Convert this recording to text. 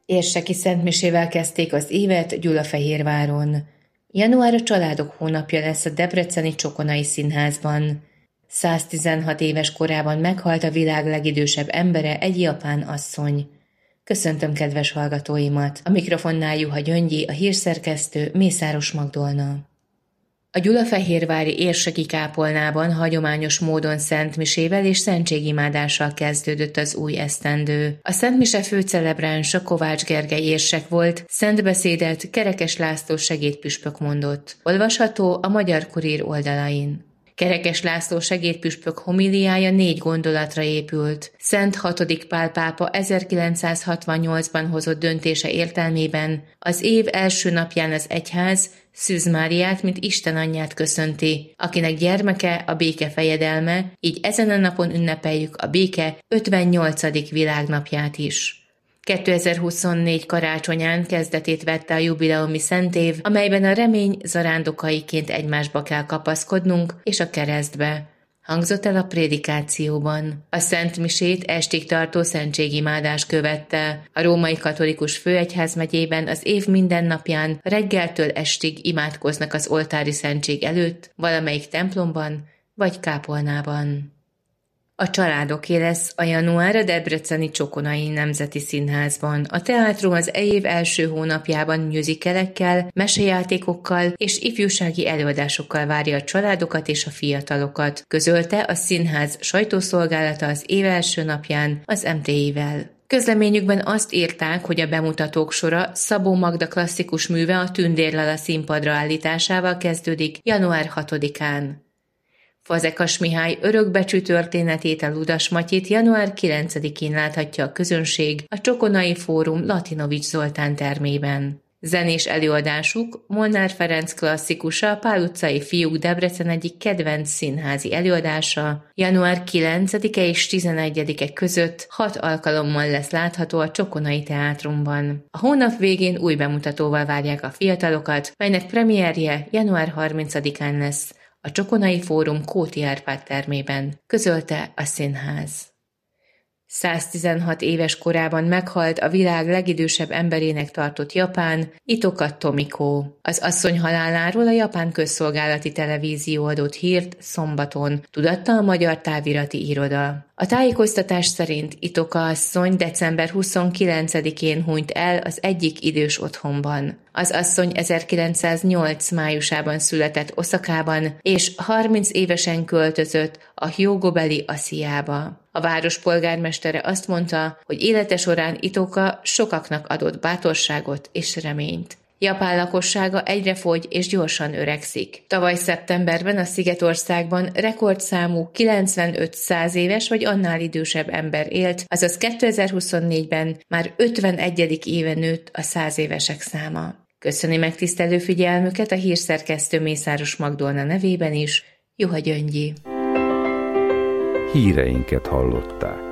Érseki szentmisével kezdték az évet Gyulafehérváron. Január a családok hónapja lesz a debreceni Csokonai Színházban. 116 éves korában meghalt a világ legidősebb embere, egy japán asszony. Köszöntöm kedves hallgatóimat! A mikrofonnál Juha Gyöngyi, a hírszerkesztő Mészáros Magdolna. A gyulafehérvári érseki kápolnában hagyományos módon szentmisével és szentségimádással kezdődött az új esztendő. A szentmise főcelebránsa Kovács Gergely érsek volt, szentbeszédet Kerekes László segédpüspök mondott. Olvasható a Magyar Kurír oldalain. Kerekes László segédpüspök homiliája 4 gondolatra épült. Szent 6. Pál pápa 1968-ban hozott döntése értelmében az év első napján az egyház Szűz Máriát, mint Isten anyját köszönti, akinek gyermeke a béke fejedelme, így ezen a napon ünnepeljük a béke 58. világnapját is. 2024 karácsonyán kezdetét vette a jubileumi szentév, amelyben a remény zarándokaiként egymásba kell kapaszkodnunk, és a keresztbe. Hangzott el a prédikációban. A szentmisét estig tartó szentségimádás követte. A római katolikus főegyházmegyében az év minden napján reggeltől estig imádkoznak az oltári szentség előtt, valamelyik templomban vagy kápolnában. A családoké lesz a január a debreceni Csokonai Nemzeti Színházban. A teátrum az év első hónapjában musicalekkel, mesejátékokkal és ifjúsági előadásokkal várja a családokat és a fiatalokat, közölte a színház sajtószolgálata az év első napján az MTI-vel. Közleményükben azt írták, hogy a bemutatók sora Szabó Magda klasszikus műve a Tündérlala színpadra állításával kezdődik január 6-án. Fazekas Mihály örökbecsű történetét, a Ludas Matyit január 9-én láthatja a közönség a Csokonai Fórum Latinovics Zoltán termében. Zenés előadásuk Molnár Ferenc klasszikusa, a Pál utcai fiúk Debrecen egyik kedvenc színházi előadása, január 9-e és 11-e között 6 alkalommal lesz látható a Csokonai Teátrumban. A hónap végén új bemutatóval várják a fiatalokat, melynek premierje január 30-án lesz a Csokonai Fórum Kóti Árpád termében, közölte a színház. 116 éves korában meghalt a világ legidősebb emberének tartott japán, Itoka Tomiko. Az asszony haláláról a japán közszolgálati televízió adott hírt szombaton, tudatta a Magyar Távirati Iroda. A tájékoztatás szerint Itoka asszony december 29-én hunyt el az egyik idős otthonban. Az asszony 1908 májusában született Oszakában, és 30 évesen költözött a Hyōgo-beli Ashiába. A város polgármestere azt mondta, hogy élete során Itoka sokaknak adott bátorságot és reményt. Japán lakossága egyre fogy és gyorsan öregszik. Tavaly szeptemberben a Szigetországban rekordszámú 95-100 éves vagy annál idősebb ember élt, azaz 2024-ben már 51. éve nőtt a 100 évesek száma. Köszöni megtisztelő figyelmüket a hírszerkesztő Mészáros Magdolna nevében is, Juha Gyöngyi. Híreinket hallották.